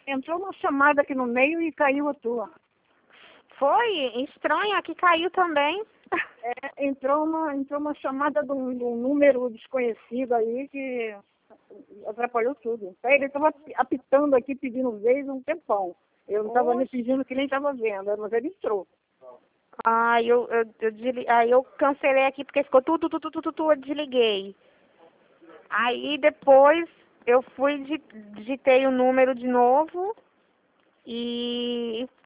Entrou uma chamada aqui no meio e caiu a tua. Foi? Estranho, aqui caiu também. Entrou uma chamada de um número desconhecido aí que atrapalhou tudo. Ele estava apitando aqui, pedindo vez um tempão. Eu não estava nem pedindo que nem estava vendo, mas ele entrou. Aí eu cancelei aqui porque ficou tudo, eu desliguei. Aí depois eu fui, digitei o número de novo e